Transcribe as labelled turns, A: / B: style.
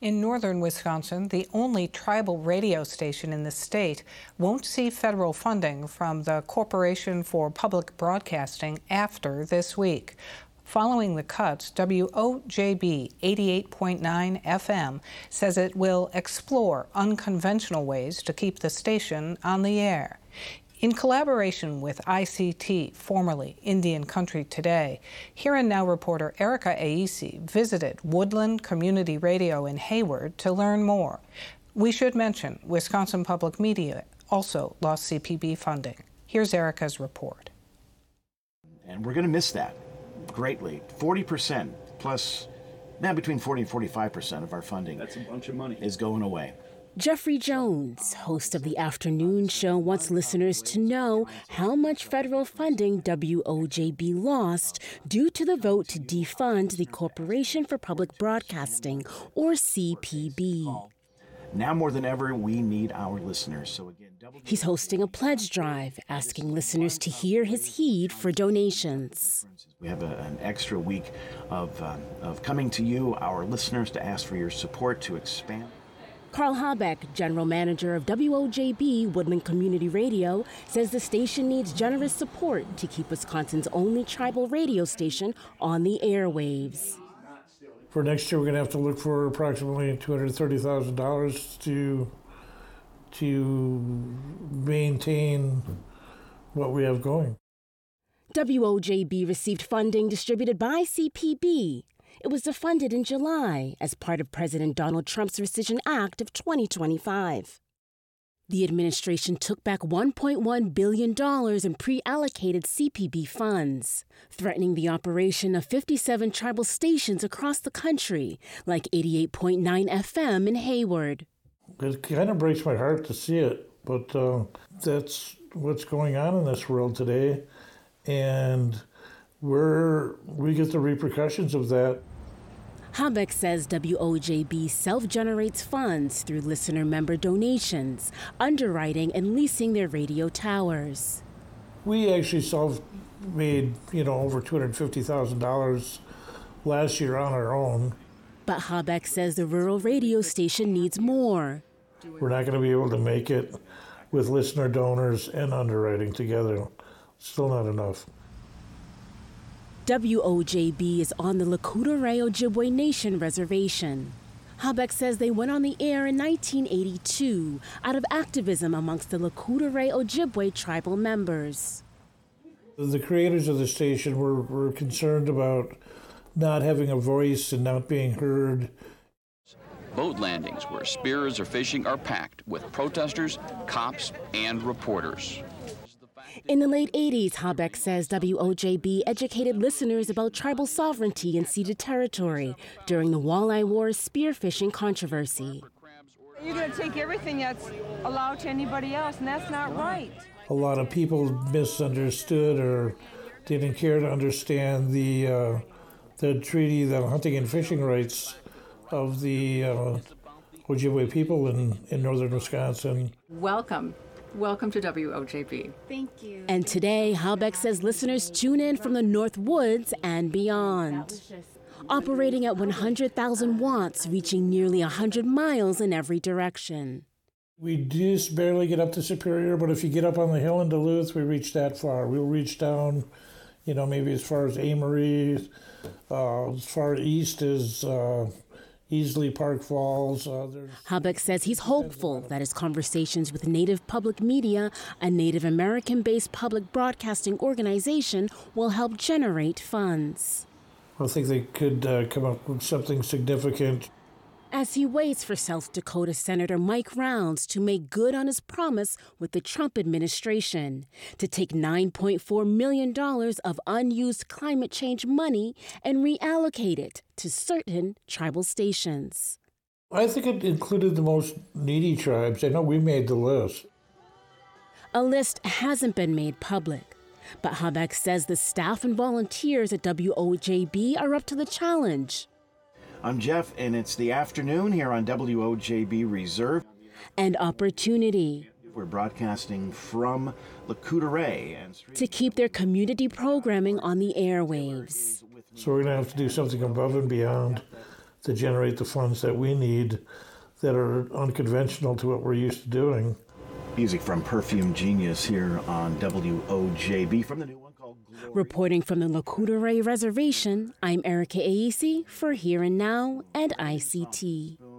A: In northern Wisconsin, the only tribal radio station in the state won't see federal funding from the Corporation for Public Broadcasting after this week. Following the cuts, WOJB 88.9 FM says it will explore unconventional ways to keep the station on the air. In collaboration with ICT, formerly Indian Country Today, Here and Now reporter Erica Aisi visited Woodland Community Radio in Hayward to learn more. We should mention Wisconsin Public Media also lost CPB funding. Here's Erica's report.
B: And we're going to miss that greatly. 40% plus, now between 40 and 45% of our funding.
C: That's a bunch of money.
B: Is going away.
D: Jeffrey Jones, host of the afternoon show, wants listeners to know how much federal funding WOJB lost due to the vote to defund the Corporation for Public Broadcasting, or CPB.
B: Now more than ever, we need our listeners. So again,
D: he's hosting a pledge drive, asking listeners to hear his heed for donations.
B: We have an extra week of coming to you, our listeners, to ask for your support to expand.
D: Carl Habeck, general manager of WOJB Woodland Community Radio, says the station needs generous support to keep Wisconsin's only tribal radio station on the airwaves.
E: For next year, we're going to have to look for approximately $230,000 to maintain what we have going.
D: WOJB received funding distributed by CPB. It was defunded in July as part of President Donald Trump's Rescission Act of 2025. The administration took back $1.1 billion in pre-allocated CPB funds, threatening the operation of 57 tribal stations across the country, like 88.9 FM in Hayward.
E: It kind of breaks my heart to see it, but that's what's going on in this world today, and we get the repercussions of that.
D: Habeck says WOJB self-generates funds through listener member donations, underwriting and leasing their radio towers.
E: We actually self-made, over $250,000 last year on our own.
D: But Habeck says the rural radio station needs more.
E: We're not going to be able to make it with listener donors and underwriting together. Still not enough.
D: WOJB is on the Lakota Ojibwe Nation reservation. Habeck says they went on the air in 1982 out of activism amongst the Lakota Ojibwe tribal members.
E: The creators of the station were concerned about not having a voice and not being heard.
F: Boat landings where spears are fishing are packed with protesters, cops, and reporters.
D: In the late 80s, Habeck says WOJB educated listeners about tribal sovereignty in ceded territory during the Walleye War's spearfishing controversy.
G: You're going to take everything that's allowed to anybody else, and that's not right.
E: A lot of people misunderstood or didn't care to understand the treaty, the hunting and fishing rights of the Ojibwe people in northern Wisconsin.
H: Welcome to WOJB.
D: Thank you. And today, Habeck says listeners tune in from the North Woods and beyond. Operating at 100,000 watts, reaching nearly 100 miles in every direction.
E: We just barely get up to Superior, but if you get up on the hill in Duluth, we reach that far. We'll reach down, maybe as far as Amory, as far east as Easley Park Falls.
D: Habeck says he's hopeful that his conversations with Native Public Media, a Native American-based public broadcasting organization, will help generate funds.
E: I think they could come up with something significant.
D: As he waits for South Dakota Senator Mike Rounds to make good on his promise with the Trump administration to take $9.4 million of unused climate change money and reallocate it to certain tribal stations.
E: I think it included the most needy tribes. I know we made the list.
D: A list hasn't been made public, but Habeck says the staff and volunteers at WOJB are up to the challenge.
B: I'm Jeff, and it's the afternoon here on WOJB Reserve.
D: And opportunity.
B: We're broadcasting from Lakota
D: to keep their community programming on the airwaves.
E: So we're going to have to do something above and beyond to generate the funds that we need that are unconventional to what we're used to doing.
B: Music from Perfume Genius here on WOJB from the new one called Glory.
D: Reporting from the Lakota Ray Reservation, I'm Erica Aisi for Here and Now and ICT.